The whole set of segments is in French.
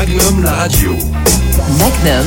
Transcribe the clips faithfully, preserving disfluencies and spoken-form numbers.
Magnum la radio. Magnum.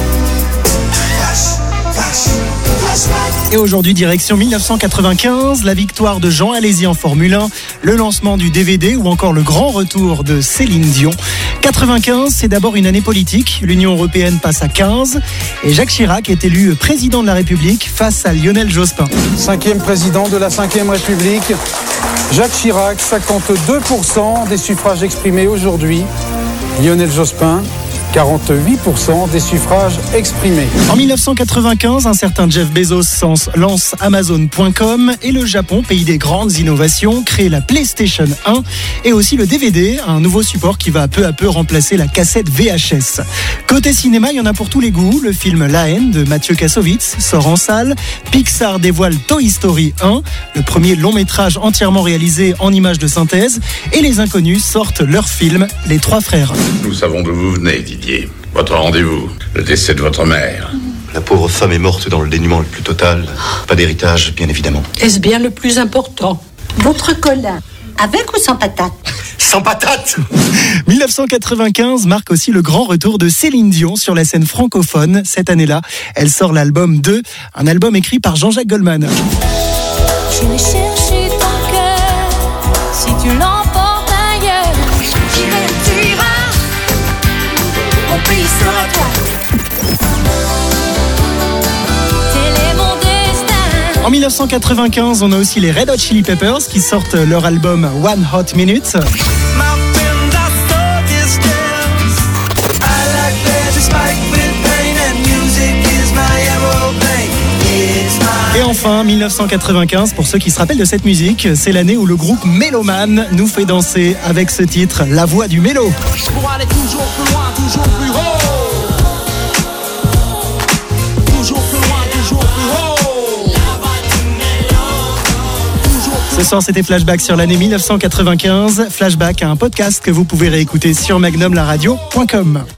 Et aujourd'hui, direction dix-neuf cent quatre-vingt-quinze, la victoire de Jean Alesi en Formule un, le lancement du D V D ou encore le grand retour de Céline Dion. quatre-vingt-quinze, c'est d'abord une année politique. L'Union européenne passe à quinze et Jacques Chirac est élu président de la République face à Lionel Jospin. Cinquième président de la cinquième République, Jacques Chirac, cinquante-deux pour cent des suffrages exprimés aujourd'hui. Lionel Jospin, quarante-huit pour cent des suffrages exprimés. En dix-neuf cent quatre-vingt-quinze, un certain Jeff Bezos lance Amazon point com et le Japon, pays des grandes innovations, crée la PlayStation un et aussi le D V D, un nouveau support qui va peu à peu remplacer la cassette V H S. Côté cinéma, il y en a pour tous les goûts. Le film La haine de Mathieu Kassovitz sort en salle. Pixar dévoile Toy Story un, le premier long métrage entièrement réalisé en images de synthèse. Et les inconnus sortent leur film Les Trois Frères. Nous savons d'où vous venez, Didier. Votre rendez-vous, le décès de votre mère. La pauvre femme est morte dans le dénuement le plus total. Pas d'héritage, bien évidemment. Est-ce bien le plus important? Votre Colin, avec ou sans patate? Sans patate. dix-neuf cent quatre-vingt-quinze marque aussi le grand retour de Céline Dion sur la scène francophone. Cette année-là, elle sort l'album deux, un album écrit par Jean-Jacques Goldman. J'irai chercher ton cœur, si tu l'emportes ailleurs. J'irai où tu iras, mon pays sera toi. En dix-neuf cent quatre-vingt-quinze, on a aussi les Red Hot Chili Peppers qui sortent leur album One Hot Minute. Et enfin, dix-neuf cent quatre-vingt-quinze, pour ceux qui se rappellent de cette musique, c'est l'année où le groupe Méloman nous fait danser avec ce titre, La Voix du Mélo. Pour aller toujours plus loin, toujours plus haut. Toujours plus loin, toujours plus haut. Ce soir, c'était Flashback sur l'année dix-neuf cent quatre-vingt-quinze. Flashback, un podcast que vous pouvez réécouter sur magnum la radio point com.